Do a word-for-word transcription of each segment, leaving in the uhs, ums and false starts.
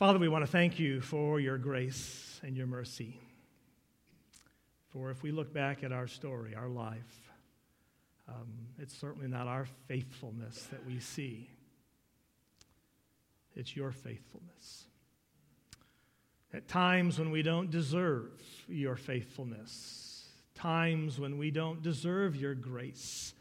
Father, we want to thank you for your grace and your mercy. For if we look back at our story, our life, um, it's certainly not our faithfulness that we see. It's your faithfulness. At times when we don't deserve your faithfulness, times when we don't deserve your grace,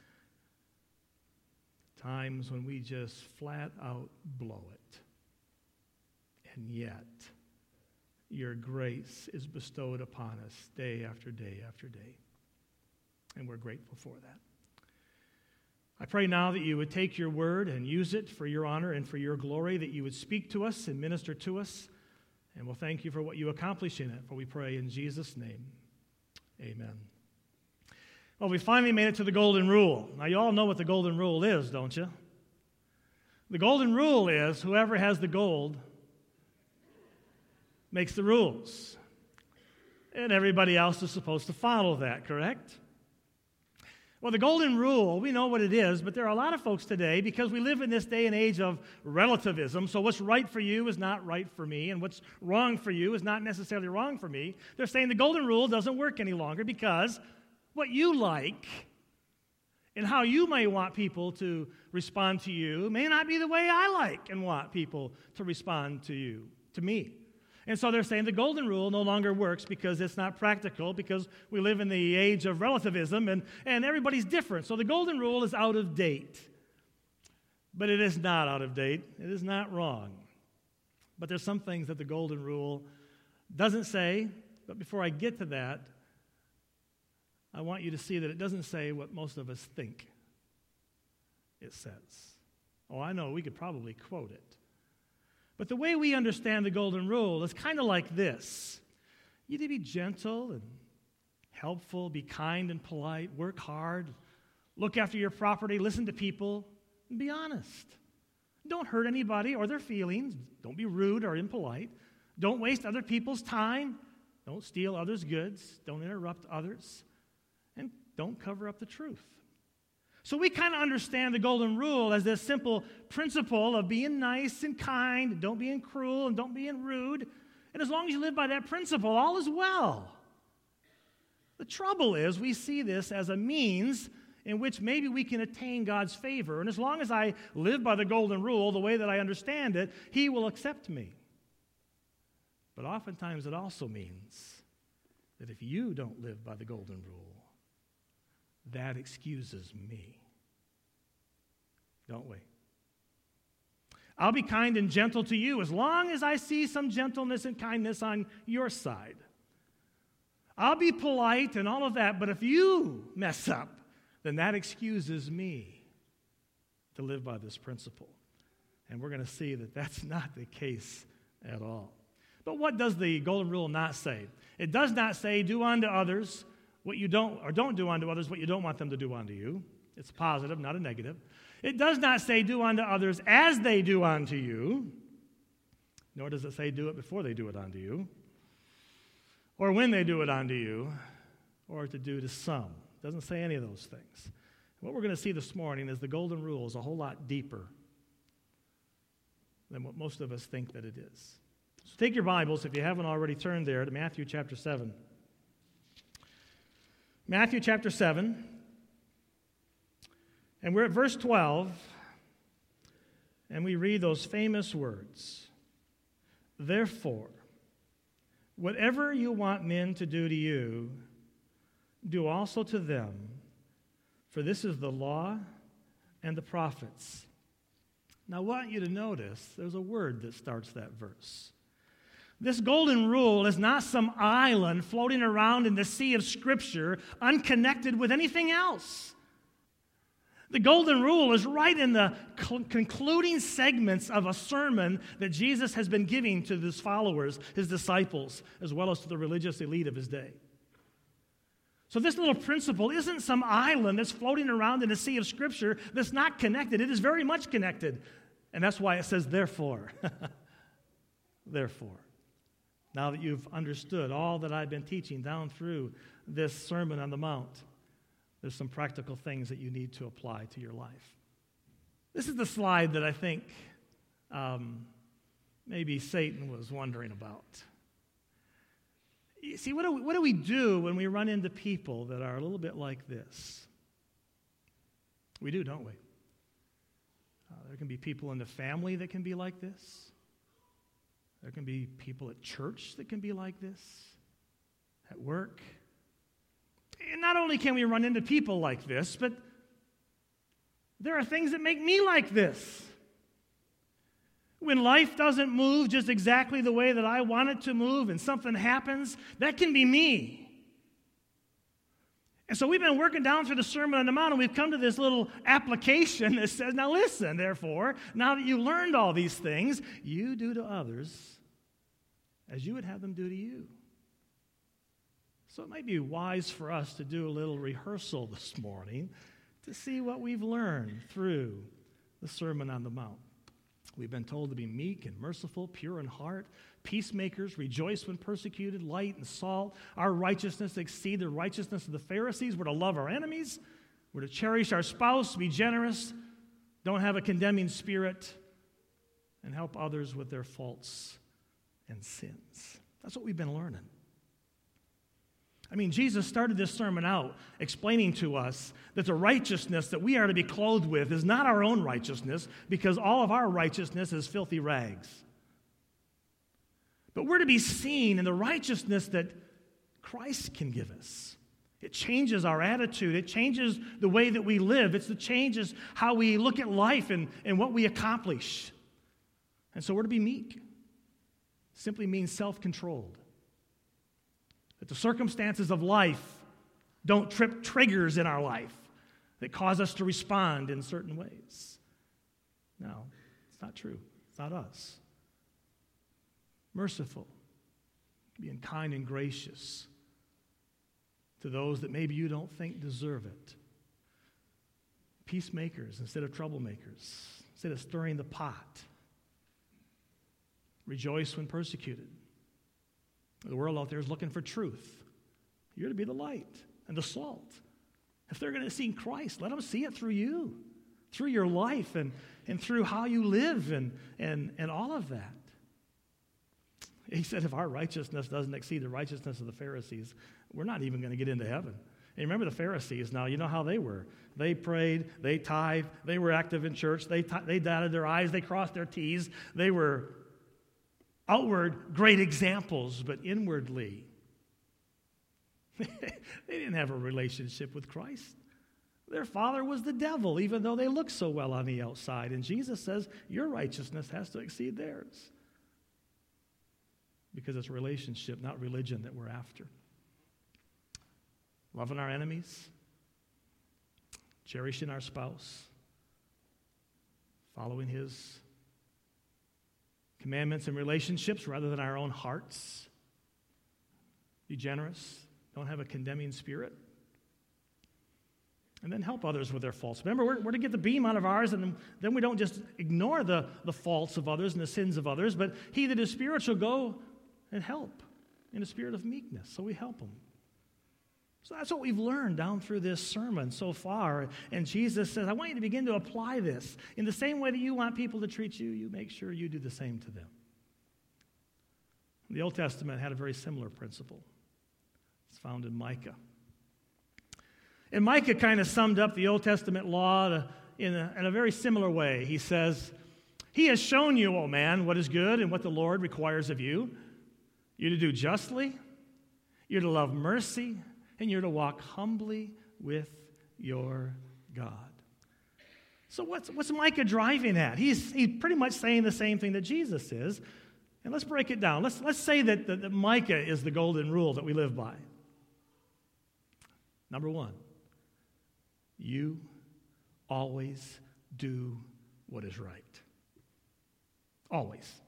times when we just flat out blow it. And yet, your grace is bestowed upon us day after day after day. And we're grateful for that. I pray now that you would take your word and use it for your honor and for your glory, that you would speak to us and minister to us. And we'll thank you for what you accomplish in it, for we pray in Jesus' name. Amen. Well, we finally made it to the golden rule. Now, you all know what the golden rule is, don't you? The golden rule is whoever has the gold makes the rules. And everybody else is supposed to follow that, correct? Well, the golden rule, we know what it is, but there are a lot of folks today, because we live in this day and age of relativism, so what's right for you is not right for me, and what's wrong for you is not necessarily wrong for me. They're saying the golden rule doesn't work any longer because what you like and how you may want people to respond to you may not be the way I like and want people to respond to you, to me. And so they're saying the golden rule no longer works because it's not practical, because we live in the age of relativism and, and everybody's different. So the golden rule is out of date. But it is not out of date. It is not wrong. But there's some things that the golden rule doesn't say. But before I get to that, I want you to see that it doesn't say what most of us think it says. Oh, I know, we could probably quote it. But the way we understand the golden rule is kind of like this. You need to be gentle and helpful, be kind and polite, work hard, look after your property, listen to people, and be honest. Don't hurt anybody or their feelings. Don't be rude or impolite. Don't waste other people's time. Don't steal others' goods. Don't interrupt others. And don't cover up the truth. So we kind of understand the golden rule as this simple principle of being nice and kind, don't being cruel, and don't being rude. And as long as you live by that principle, all is well. The trouble is we see this as a means in which maybe we can attain God's favor. And as long as I live by the golden rule the way that I understand it, He will accept me. But oftentimes it also means that if you don't live by the golden rule, that excuses me. Don't we? I'll be kind and gentle to you as long as I see some gentleness and kindness on your side. I'll be polite and all of that, but if you mess up, then that excuses me to live by this principle. And we're going to see that that's not the case at all. But what does the golden rule not say? It does not say, do unto others what you don't, or don't do unto others what you don't want them to do unto you. It's positive, not a negative. It does not say, do unto others as they do unto you. Nor does it say, do it before they do it unto you. Or when they do it unto you. Or to do to some. It doesn't say any of those things. What we're going to see this morning is the golden rule is a whole lot deeper than what most of us think that it is. So take your Bibles, if you haven't already turned there, to Matthew chapter seven. Matthew chapter seven, and we're at verse twelve, and we read those famous words. Therefore, whatever you want men to do to you, do also to them, for this is the law and the prophets. Now, I want you to notice there's a word that starts that verse. This golden rule is not some island floating around in the sea of Scripture, unconnected with anything else. The golden rule is right in the cl- concluding segments of a sermon that Jesus has been giving to his followers, his disciples, as well as to the religious elite of his day. So this little principle isn't some island that's floating around in the sea of Scripture that's not connected. It is very much connected. And that's why it says, therefore. Therefore. Now that you've understood all that I've been teaching down through this Sermon on the Mount, there's some practical things that you need to apply to your life. This is the slide that I think um, maybe Satan was wondering about. You see, what do we, what do we do when we run into people that are a little bit like this? We do, don't we? Uh, there can be people in the family that can be like this. There can be people at church that can be like this, at work. And not only can we run into people like this, but there are things that make me like this. When life doesn't move just exactly the way that I want it to move and something happens, that can be me. And so we've been working down through the Sermon on the Mount, and we've come to this little application that says, now listen, therefore, now that you learned all these things, you do to others as you would have them do to you. So it might be wise for us to do a little rehearsal this morning to see what we've learned through the Sermon on the Mount. We've been told to be meek and merciful, pure in heart, peacemakers, rejoice when persecuted, light and salt. Our righteousness exceed the righteousness of the Pharisees. We're to love our enemies. We're to cherish our spouse, be generous, don't have a condemning spirit, and help others with their faults and sins. That's what we've been learning. I mean, Jesus started this sermon out explaining to us that the righteousness that we are to be clothed with is not our own righteousness, because all of our righteousness is filthy rags. But we're to be seen in the righteousness that Christ can give us. It changes our attitude. It changes the way that we live. It's, it changes how we look at life and, and what we accomplish. And so we're to be meek. Simply means self-controlled. That the circumstances of life don't trip triggers in our life that cause us to respond in certain ways. No, it's not true. It's not us. Merciful, being kind and gracious to those that maybe you don't think deserve it. Peacemakers instead of troublemakers, instead of stirring the pot. Rejoice when persecuted. The world out there is looking for truth. You're to be the light and the salt. If they're going to see Christ, let them see it through you, through your life and, and through how you live and, and, and all of that. He said if our righteousness doesn't exceed the righteousness of the Pharisees, we're not even going to get into heaven. And remember the Pharisees now, you know how they were. They prayed, they tithed, they were active in church, they, t- they dotted their I's, they crossed their T's, they were outward great examples, but inwardly, they didn't have a relationship with Christ. Their father was the devil, even though they looked so well on the outside. And Jesus says, your righteousness has to exceed theirs. Because it's relationship, not religion, that we're after. Loving our enemies, cherishing our spouse, following his commandments and relationships rather than our own hearts. Be generous. Don't have a condemning spirit. And then help others with their faults. Remember, we're, we're to get the beam out of ours, and then we don't just ignore the, the faults of others and the sins of others, but he that is spiritual go and help in a spirit of meekness. So we help them. So that's what we've learned down through this sermon so far. And Jesus says, I want you to begin to apply this. In the same way that you want people to treat you, you make sure you do the same to them. The Old Testament had a very similar principle. It's found in Micah. And Micah kind of summed up the Old Testament law in a, in a very similar way. He says, he has shown you, O man, what is good and what the Lord requires of you. You're to do justly, you're to love mercy, and you're to walk humbly with your God. So what's, what's Micah driving at? He's, he's pretty much saying the same thing that Jesus is. And let's break it down. Let's, let's say that, that, that Micah is the golden rule that we live by. Number one, you always do what is right. Always.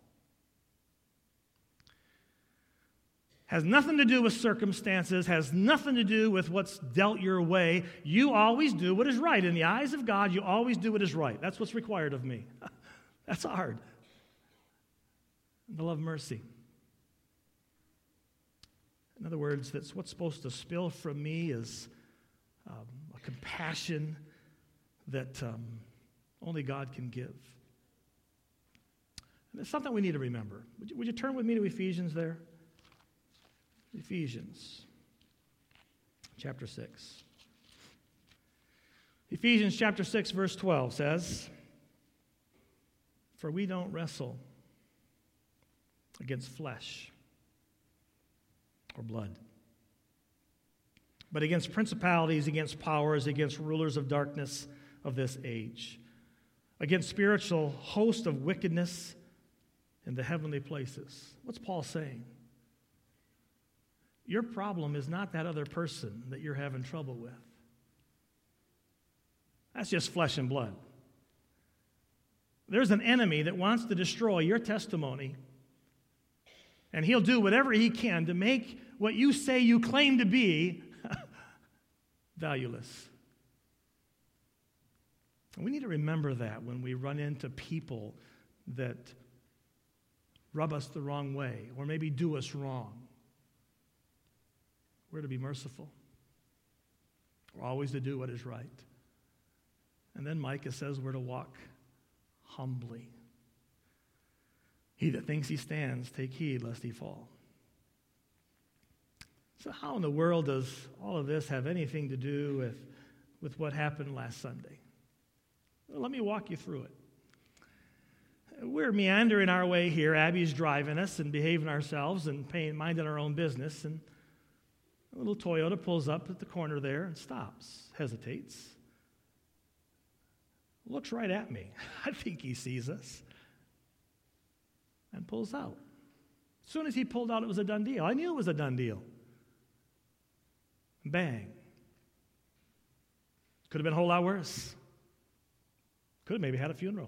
Has nothing to do with circumstances, has nothing to do with what's dealt your way. You always do what is right. In the eyes of God, you always do what is right. That's what's required of me. That's hard. And to love mercy. In other words, that's what's supposed to spill from me is um, a compassion that um, only God can give. And it's something we need to remember. Would you, would you turn with me to Ephesians there? Ephesians chapter six. Ephesians chapter six, verse twelve says, "For we don't wrestle against flesh or blood, but against principalities, against powers, against rulers of darkness of this age, against spiritual hosts of wickedness in the heavenly places." What's Paul saying? Your problem is not that other person that you're having trouble with. That's just flesh and blood. There's an enemy that wants to destroy your testimony, and he'll do whatever he can to make what you say you claim to be valueless. And we need to remember that when we run into people that rub us the wrong way or maybe do us wrong. We're to be merciful. We're always to do what is right. And then Micah says we're to walk humbly. He that thinks he stands, take heed lest he fall. So how in the world does all of this have anything to do with, with what happened last Sunday? Well, let me walk you through it. We're meandering our way here. Abby's driving us and behaving ourselves and paying, minding our own business. And a little Toyota pulls up at the corner there and stops, hesitates, looks right at me. I think he sees us. And pulls out. As soon as he pulled out, it was a done deal. I knew it was a done deal. Bang. Could have been a whole lot worse. Could have maybe had a funeral.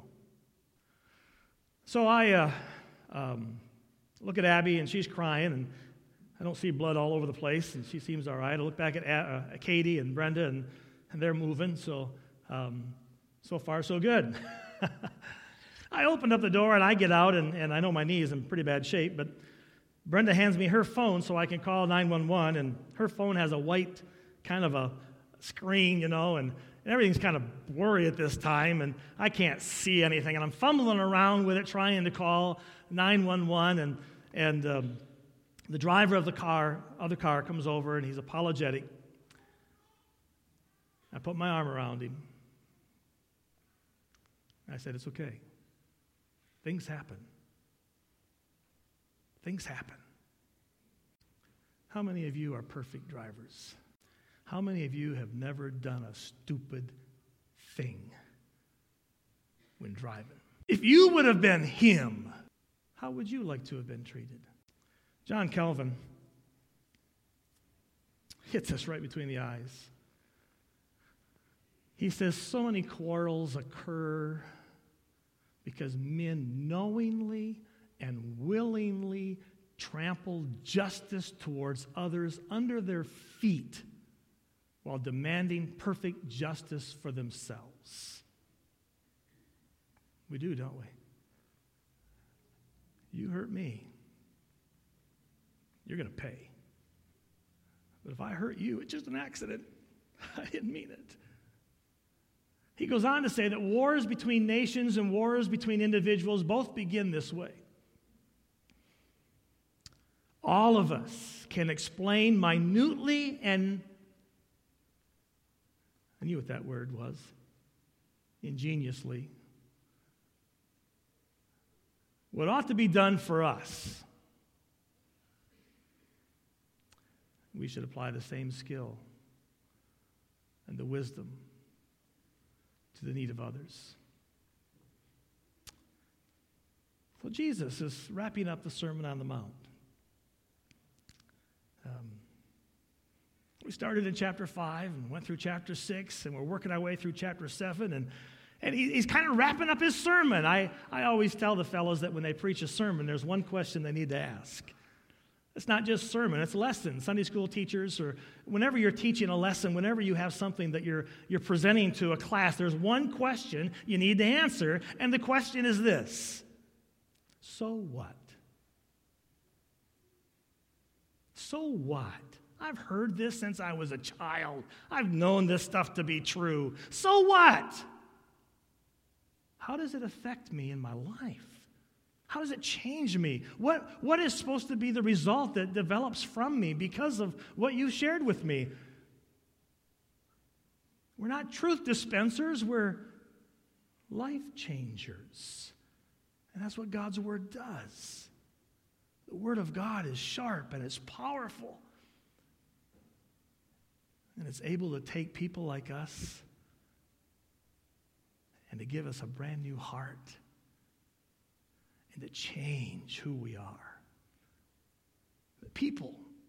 So I uh, um, look at Abby, and she's crying, and I don't see blood all over the place, and she seems all right. I look back at uh, Katie and Brenda, and, and they're moving, so um, so far so good. I opened up the door, and I get out, and, and I know my knee is in pretty bad shape, but Brenda hands me her phone so I can call nine one one, and her phone has a white kind of a screen, you know, and, and everything's kind of blurry at this time, and I can't see anything, and I'm fumbling around with it trying to call nine one one, and, and um, the driver of the car, other car comes over, and he's apologetic. I put my arm around him. I said, "It's okay. Things happen. Things happen." How many of you are perfect drivers? How many of you have never done a stupid thing when driving? If you would have been him, how would you like to have been treated? John Calvin hits us right between the eyes. He says, so many quarrels occur because men knowingly and willingly trample justice towards others under their feet while demanding perfect justice for themselves. We do, don't we? You hurt me, you're going to pay. But if I hurt you, it's just an accident. I didn't mean it. He goes on to say that wars between nations and wars between individuals both begin this way. All of us can explain minutely and, I knew what that word was, ingeniously, what ought to be done for us. We should apply the same skill and the wisdom to the need of others. So Jesus is wrapping up the Sermon on the Mount. Um, we started in chapter five and went through chapter six, and we're working our way through chapter seven, and, and he, he's kind of wrapping up his sermon. I, I always tell the fellows that when they preach a sermon, there's one question they need to ask. It's not just sermon, it's lesson. Sunday school teachers, or whenever you're teaching a lesson, whenever you have something that you're, you're presenting to a class, there's one question you need to answer, and the question is this: so what? So what? I've heard this since I was a child. I've known this stuff to be true. So what? How does it affect me in my life? How does it change me? What, what is supposed to be the result that develops from me because of what you shared with me? We're not truth dispensers, we're life changers. And that's what God's Word does. The Word of God is sharp and it's powerful. And it's able to take people like us and to give us a brand new heart and to change who we are. That people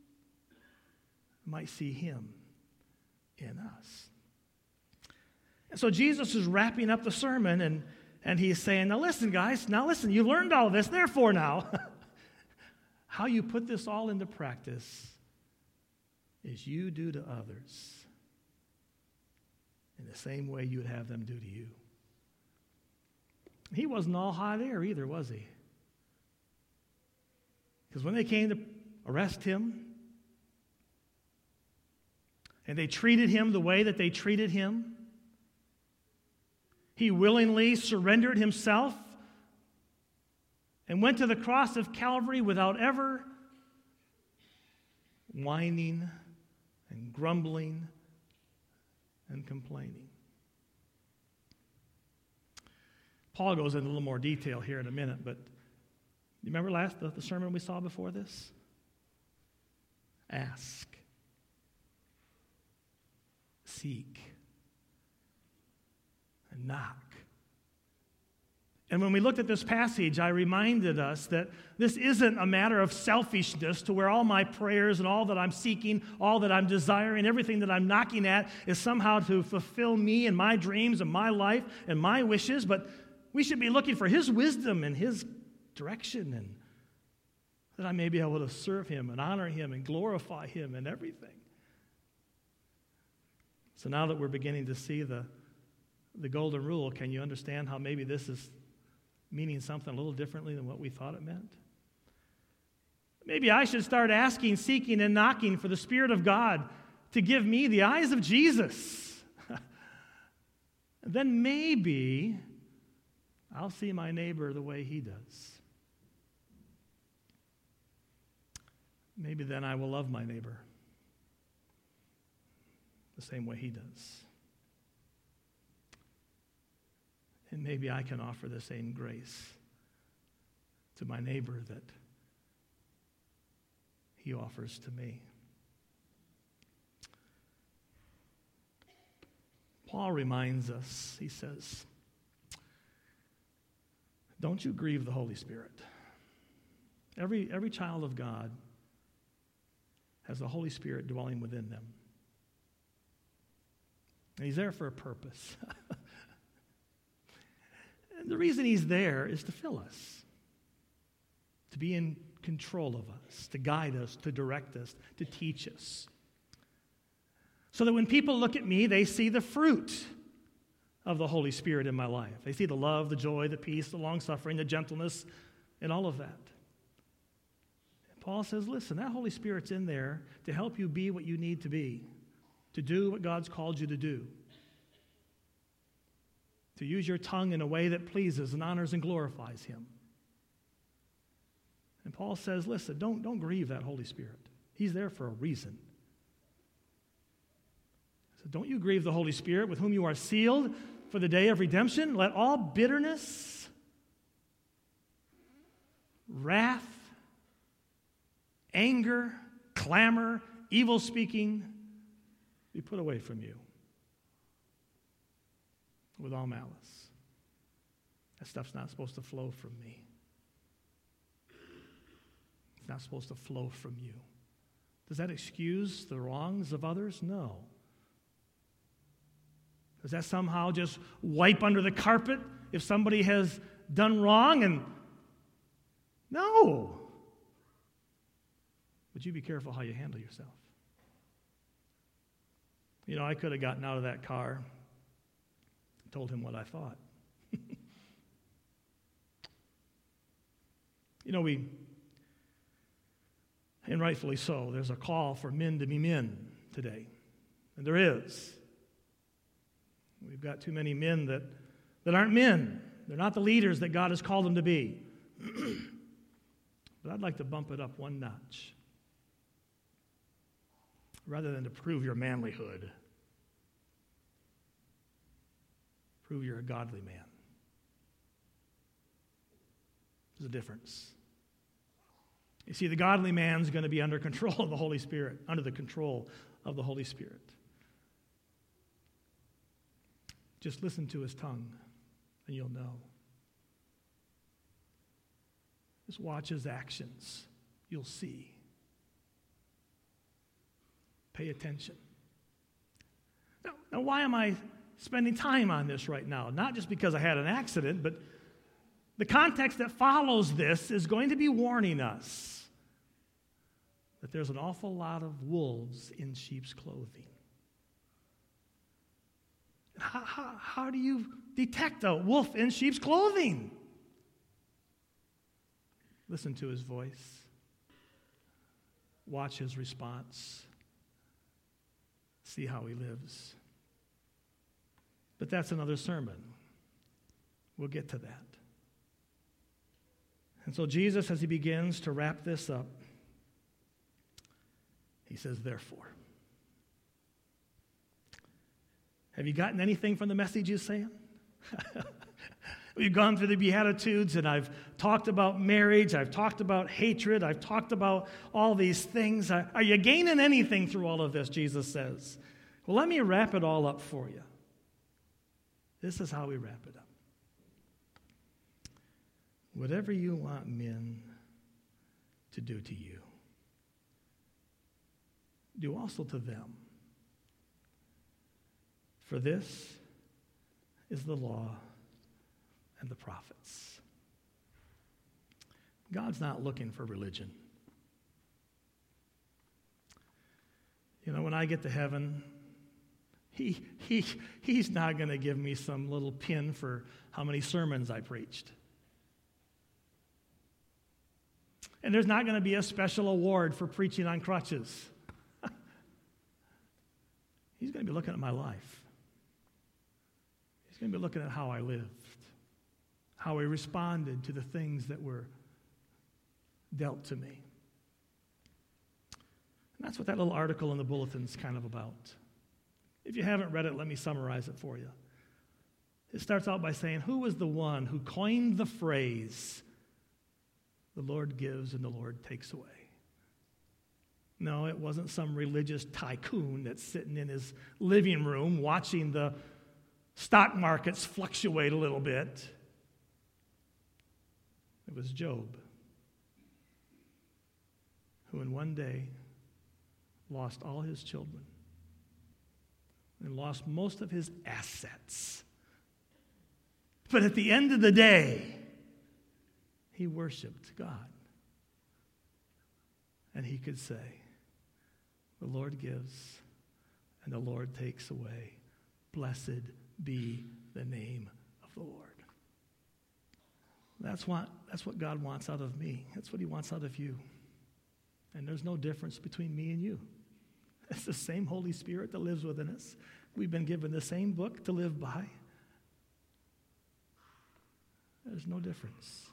might see Him in us. And so Jesus is wrapping up the sermon, and, and he's saying, now listen, guys, now listen, you learned all this, therefore now, how you put this all into practice is you do to others in the same way you would have them do to you. He wasn't all hot air either, was he? Because when they came to arrest him, and they treated him the way that they treated him, he willingly surrendered himself and went to the cross of Calvary without ever whining and grumbling and complaining. Paul goes into a little more detail here in a minute, but you remember last the, the sermon we saw before this? Ask. Seek. And knock. And when we looked at this passage, I reminded us that this isn't a matter of selfishness to where all my prayers and all that I'm seeking, all that I'm desiring, everything that I'm knocking at is somehow to fulfill me and my dreams and my life and my wishes, but we should be looking for His wisdom and His direction, and that I may be able to serve Him and honor Him and glorify Him in everything. So now that we're beginning to see the, the golden rule, can you understand how maybe this is meaning something a little differently than what we thought it meant? Maybe I should start asking, seeking, and knocking for the Spirit of God to give me the eyes of Jesus. Then maybe I'll see my neighbor the way he does. Maybe then I will love my neighbor the same way he does. And maybe I can offer the same grace to my neighbor that he offers to me. Paul reminds us, he says, don't you grieve the Holy Spirit. Every, every child of God has the Holy Spirit dwelling within them. And He's there for a purpose. And the reason He's there is to fill us, to be in control of us, to guide us, to direct us, to teach us. So that when people look at me, they see the fruit of the Holy Spirit in my life. They see the love, the joy, the peace, the long-suffering, the gentleness, and all of that. And Paul says, listen, that Holy Spirit's in there to help you be what you need to be, to do what God's called you to do, to use your tongue in a way that pleases and honors and glorifies Him. And Paul says, listen, don't, don't grieve that Holy Spirit. He's there for a reason. So don't you grieve the Holy Spirit with whom you are sealed for the day of redemption. Let all bitterness, wrath, anger, clamor, evil speaking be put away from you with all malice. That stuff's not supposed to flow from me. It's not supposed to flow from you. Does that excuse the wrongs of others? No. Does that somehow just wipe under the carpet if somebody has done wrong? And no. But you be careful how you handle yourself. You know, I could have gotten out of that car and told him what I thought. You know, we, and rightfully so, there's a call for men to be men today. And there is. We've got too many men that, that aren't men. They're not the leaders that God has called them to be. But I'd like to bump it up one notch. Rather than to prove your manlyhood, prove you're a godly man. There's a difference. You see, the godly man's going to be under control of the Holy Spirit, under the control of the Holy Spirit. Just listen to his tongue, and you'll know. Just watch his actions. You'll see. Pay attention. Now, now, why am I spending time on this right now? Not just because I had an accident, but the context that follows this is going to be warning us that there's an awful lot of wolves in sheep's clothing. How, how, how do you detect a wolf in sheep's clothing? Listen to his voice. Watch his response. See how he lives. But that's another sermon. We'll get to that. And so Jesus, as he begins to wrap this up, he says, therefore. Have you gotten anything from the message he's saying? We've gone through the Beatitudes, and I've talked about marriage. I've talked about hatred. I've talked about all these things. Are you gaining anything through all of this, Jesus says? Well, let me wrap it all up for you. This is how we wrap it up. Whatever you want men to do to you, do also to them. For this is the law and the prophets. God's not looking for religion. You know, when I get to heaven, he, he, he's not going to give me some little pin for how many sermons I preached. And there's not going to be a special award for preaching on crutches. He's going to be looking at my life. He's going to be looking at how I lived, how I responded to the things that were dealt to me. And that's what that little article in the bulletin is kind of about. If you haven't read it, let me summarize it for you. It starts out by saying, who was the one who coined the phrase, the Lord gives and the Lord takes away? No, it wasn't some religious tycoon that's sitting in his living room watching the stock markets fluctuate a little bit. It was Job, who in one day lost all his children and lost most of his assets. But at the end of the day, he worshiped God. And he could say, the Lord gives and the Lord takes away. Blessed be the name of the Lord. That's what, that's what God wants out of me. That's what he wants out of you. And there's no difference between me and you. It's the same Holy Spirit that lives within us. We've been given the same book to live by. There's no difference.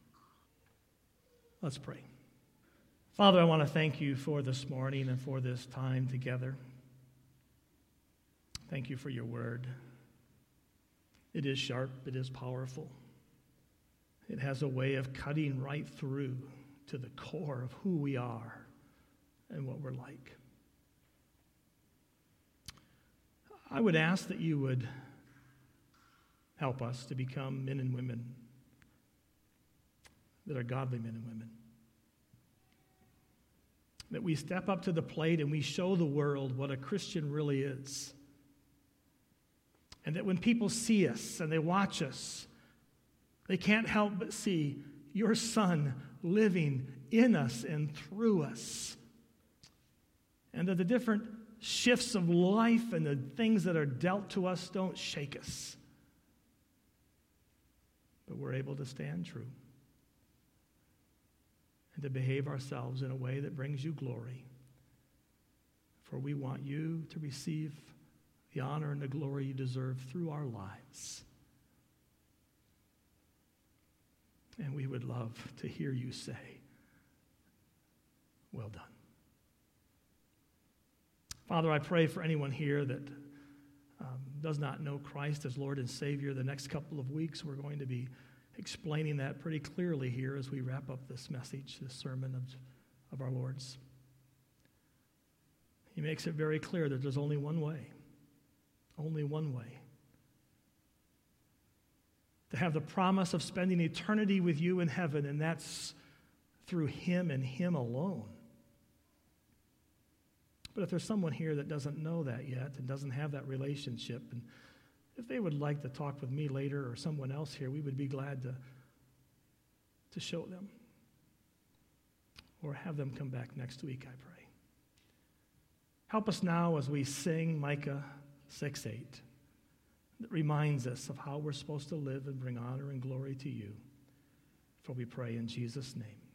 Let's pray. Father, I want to thank you for this morning and for this time together. Thank you for your word. It is sharp. It is powerful. It has a way of cutting right through to the core of who we are and what we're like. I would ask that you would help us to become men and women that are godly men and women. That we step up to the plate and we show the world what a Christian really is. And that when people see us and they watch us, they can't help but see your Son living in us and through us. And that the different shifts of life and the things that are dealt to us don't shake us. But we're able to stand true and to behave ourselves in a way that brings you glory. For we want you to receive the honor and the glory you deserve through our lives. And we would love to hear you say, well done. Father, I pray for anyone here that um, does not know Christ as Lord and Savior. The next couple of weeks, we're going to be explaining that pretty clearly here as we wrap up this message, this sermon of, of our Lord's. He makes it very clear that there's only one way, only one way to have the promise of spending eternity with you in heaven, and that's through him and him alone. But if there's someone here that doesn't know that yet and doesn't have that relationship, and if they would like to talk with me later or someone else here, we would be glad to, to show them or have them come back next week, I pray. Help us now as we sing Micah six eight. That reminds us of how we're supposed to live and bring honor and glory to you. For we pray in Jesus' name.